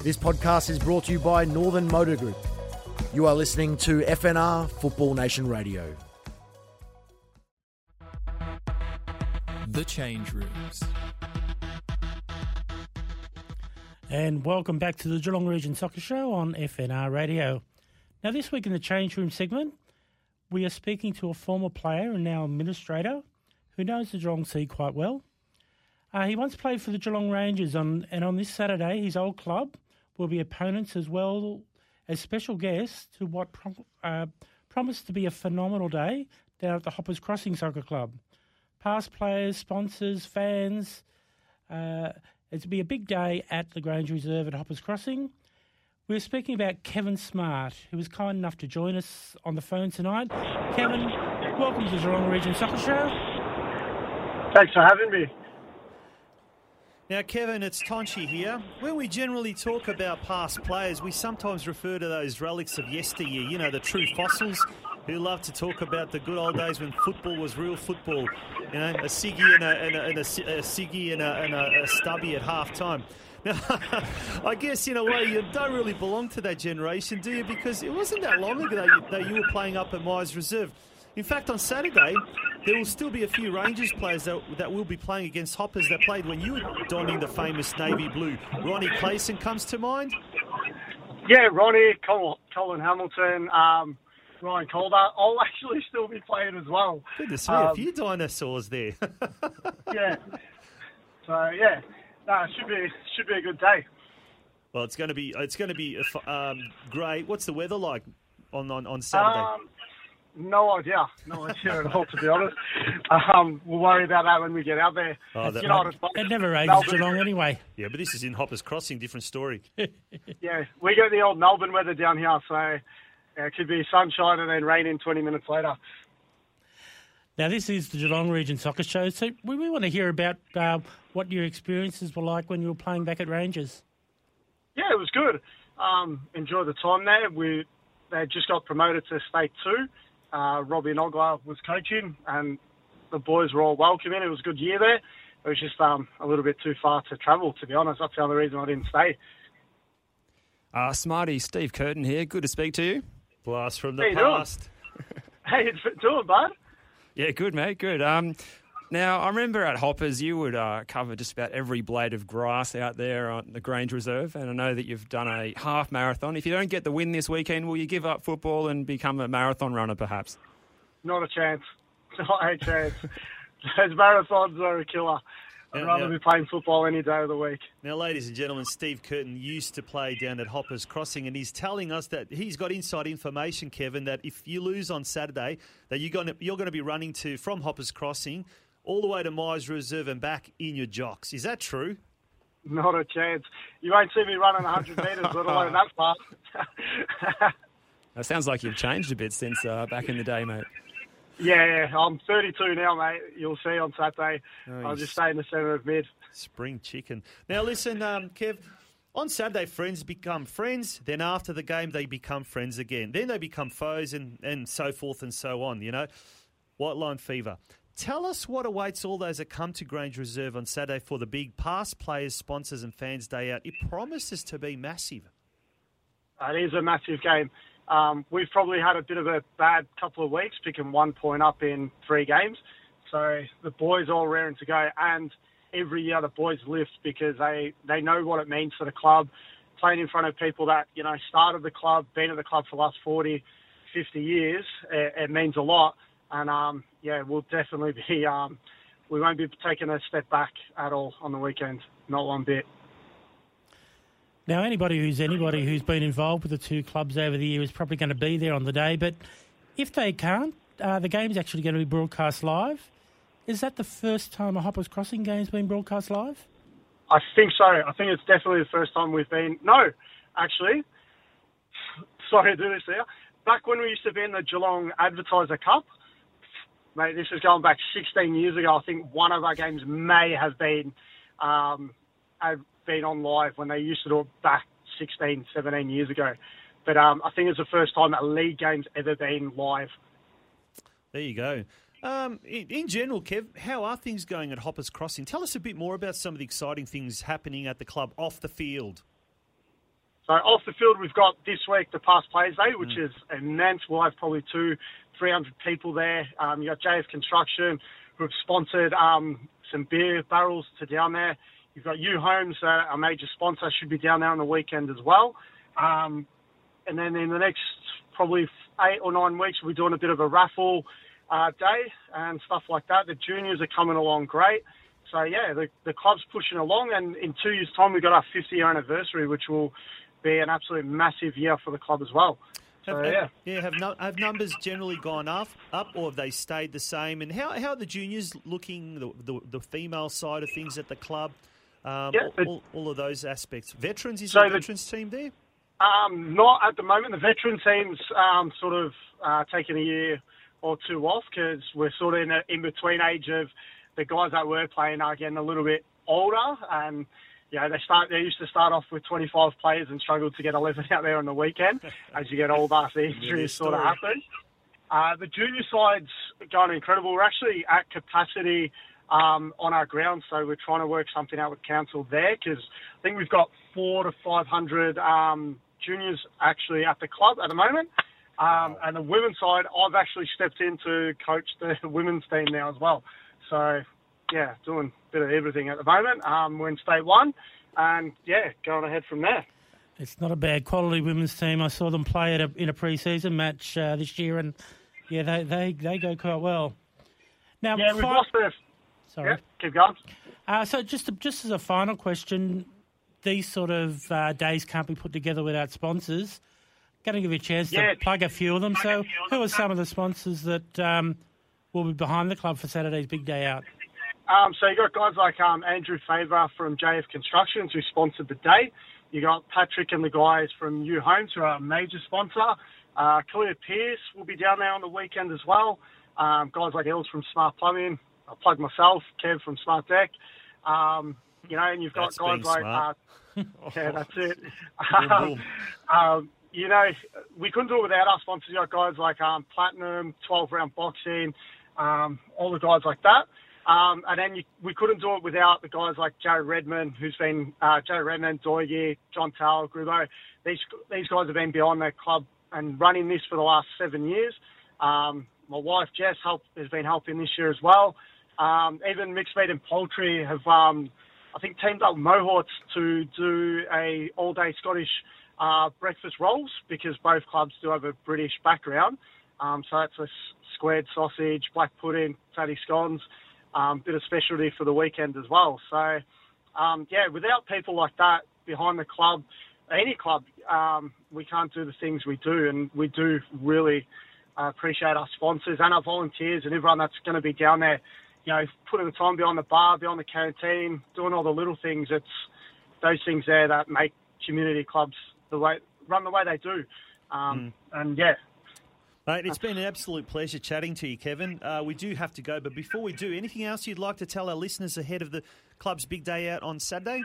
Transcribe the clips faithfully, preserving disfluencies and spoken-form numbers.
This podcast is brought to you by Northern Motor Group. You are listening to F N R Football Nation Radio. The Change Rooms. And welcome back to the Geelong Region Soccer Show on F N R Radio. Now, this week in the Change Room segment, we are speaking to a former player and now administrator who knows the Geelong Sea quite well. Uh, he once played for the Geelong Rangers, on, and on this Saturday, his old club will be opponents as well as special guests to what prom- uh, promised to be a phenomenal day down at the Hoppers Crossing Soccer Club. Past players, sponsors, fans. Uh, it's to be a big day at the Grange Reserve at Hoppers Crossing. We're speaking about Kevin Smart, who was kind enough to join us on the phone tonight. Kevin, welcome to the Geelong Region Soccer Show. Thanks for having me. Now, Kevin, it's Tonchi here. When we generally talk about past players, we sometimes refer to those relics of yesteryear, you know, the true fossils who love to talk about the good old days when football was real football. You know, a ciggy and a, and a, and a, a ciggy and a, and a, a stubby at half time. Now, I guess in a way you don't really belong to that generation, do you? Because it wasn't that long ago that you, that you were playing up at Myers Reserve. In fact, on Saturday, there will still be a few Rangers players that, that will be playing against Hoppers that played when you were donning the famous navy blue. Ronnie Clayson comes to mind? Yeah, Ronnie, Col- Colin Hamilton, um, Ryan Calder. I'll actually still be playing as well. Goodness me, um, a few dinosaurs there. Yeah. So, yeah, no, it should be, should be a good day. Well, it's going to be it's going to be um, great. What's the weather like on, on, on Saturday? Um, No idea. No idea at all, to be honest. Um, we'll worry about that when we get out there. Oh, that, you know, it's It never rains Melbourne. Geelong anyway. Yeah, but this is in Hoppers Crossing, different story. Yeah, we get the old Melbourne weather down here, so yeah, it could be sunshine and then rain in twenty minutes later. Now, this is the Geelong Region Soccer Show, so we, we want to hear about uh, what your experiences were like when you were playing back at Rangers. Yeah, it was good. Um, enjoyed the time there. We They just got promoted to State two. Uh, Robbie Nogler was coaching, and the boys were all welcoming. It was a good year there. It was just um, a little bit too far to travel, to be honest. That's the only reason I didn't stay. Uh, Smarty, Steve Curtin here. Good to speak to you. Blast from the How you doing? past. How you doing, bud? Yeah, good, mate. Good. Um, now, I remember at Hoppers you would uh, cover just about every blade of grass out there on the Grange Reserve, and I know that you've done a half marathon. If you don't get the win this weekend, will you give up football and become a marathon runner, perhaps? Not a chance. Not a chance. Those marathons are a killer. I'd Yeah, rather yeah. be playing football any day of the week. Now, ladies and gentlemen, Steve Curtin used to play down at Hoppers Crossing, and he's telling us that he's got inside information, Kevin, that if you lose on Saturday, that you're going to, you're going to be running to from Hoppers Crossing all the way to Myers Reserve and back in your jocks. Is that true? Not a chance. You won't see me running one hundred metres, let alone that far. It sounds like you've changed a bit since uh, back in the day, mate. Yeah, yeah, I'm thirty-two now, mate. You'll see on Saturday. Oh, I'll you just stay in the centre of mid. Spring chicken. Now, listen, um, Kev, on Saturday, friends become friends. Then after the game, they become friends again. Then they become foes and, and so forth and so on, you know. White line fever. Tell us what awaits all those that come to Grange Reserve on Saturday for the big past players, sponsors and fans day out. It promises to be massive. It is a massive game. Um, we've probably had a bit of a bad couple of weeks, picking one point up in three games. So the boys are all raring to go, and every year the boys lift because they, they know what it means for the club. Playing in front of people that, you know, started the club, been at the club for the last forty, fifty years, it, it means a lot. And, um, yeah, we'll definitely be, um, we won't be taking a step back at all on the weekend, not one bit. Now, anybody who's anybody who's been involved with the two clubs over the year is probably going to be there on the day. But if they can't, uh, the game's actually going to be broadcast live. Is that the first time a Hoppers Crossing game's been broadcast live? I think so. I think it's definitely the first time we've been... No, actually. Sorry to do this there. Back when we used to be in the Geelong Advertiser Cup, mate, this is going back sixteen years ago. I think one of our games may have been um, have been on live when they used to do it back sixteen, seventeen years ago. But um, I think it's the first time a league game's ever been live. There you go. Um, in, in general, Kev, how are things going at Hoppers Crossing? Tell us a bit more about some of the exciting things happening at the club off the field. So off the field, we've got this week the Past Players Day, which mm. is immense. We'll have probably two, three hundred people there. Um, you got J F Construction, who have sponsored um, some beer barrels to down there. You've got U Homes, uh, a major sponsor, should be down there on the weekend as well. Um, and then in the next probably eight or nine weeks, we'll be doing a bit of a raffle uh, day and stuff like that. The juniors are coming along great. So, yeah, the, the club's pushing along. And in two years' time, we've got our fifty-year anniversary, which will be an absolute massive year for the club as well. So, have, yeah. Yeah, have, no, have numbers generally gone up, up, or have they stayed the same? And how, how are the juniors looking, the, the, the female side of things at the club? Um, yeah, all, all, all of those aspects. Veterans, is so there a the, veterans team there? Um, not at the moment. The veteran team's um, sort of uh, taking a year or two off because we're sort of in an in-between age of the guys that were playing are getting a little bit older, and yeah, they start. They used to start off with twenty-five players and struggled to get eleven out there on the weekend. As you get older, the injuries sort of happen. Uh, the junior side's going incredible. We're actually at capacity um, on our ground, so we're trying to work something out with council there because I think we've got four to five hundred um, juniors actually at the club at the moment. Um, and the women's side, I've actually stepped in to coach the women's team now as well. So, yeah, doing a bit of everything at the moment. Um, we're in state one and, yeah, going ahead from there. It's not a bad quality women's team. I saw them play at a, in a pre-season match uh, this year, and, yeah, they, they, they go quite well. Now, yeah, we've fi- lost the... Sorry. Yeah, keep going. Uh, so just, to, just as a final question, these sort of uh, days can't be put together without sponsors. Going to give you a chance yeah. to plug a few of them. So who are some of the sponsors that um, will be behind the club for Saturday's big day out? Um, so you got guys like um, Andrew Favour from J F Constructions who sponsored the day. You got Patrick and the guys from U Homes who are a major sponsor. Uh, Kalia Pierce will be down there on the weekend as well. Um, guys like Els from Smart Plumbing. I'll plug myself, Kev from Smart Deck. Um, you know, and you've got that's guys like... smart. Uh, yeah, that's it. um, um, you know, we couldn't do it without our sponsors. You got guys like um, Platinum, twelve round Boxing, um, all the guys like that. Um, and then you, we couldn't do it without the guys like Jared Redmond, who's been uh, Jared Redmond, Doige, John Towell, Grubo. These these guys have been beyond their club and running this for the last seven years. Um, my wife Jess help, has been helping this year as well. Um, even Mixed Meat and Poultry have, um, I think, teamed up with Mohawks to do a all-day Scottish uh, breakfast rolls because both clubs do have a British background. Um, so that's a squared sausage, black pudding, tatty scones, um, bit of specialty for the weekend as well. So, um, yeah, without people like that behind the club, any club, um, we can't do the things we do. And we do really uh, appreciate our sponsors and our volunteers and everyone that's going to be down there, you know, putting the time behind the bar, behind the canteen, doing all the little things. It's those things there that make community clubs the way run the way they do. Um, mm. And, yeah. Mate, it's been an absolute pleasure chatting to you, Kevin. Uh, we do have to go, but before we do, anything else you'd like to tell our listeners ahead of the club's big day out on Saturday?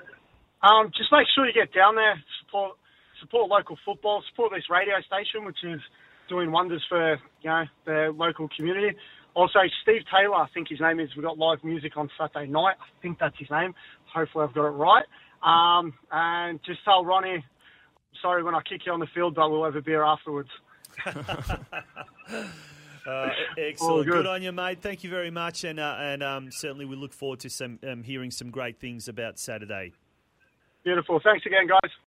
Um, just make sure you get down there, support support local football, support this radio station, which is doing wonders for, you know, the local community. Also, Steve Taylor, I think his name is, we've got live music on Saturday night. I think that's his name. Hopefully I've got it right. Um, and just tell Ronnie, sorry when I kick you on the field, but we'll have a beer afterwards. uh, excellent. Good. Good on you, mate. Thank you very much. And uh, and um, certainly we look forward to some um, hearing some great things about Saturday. Beautiful. Thanks again, guys.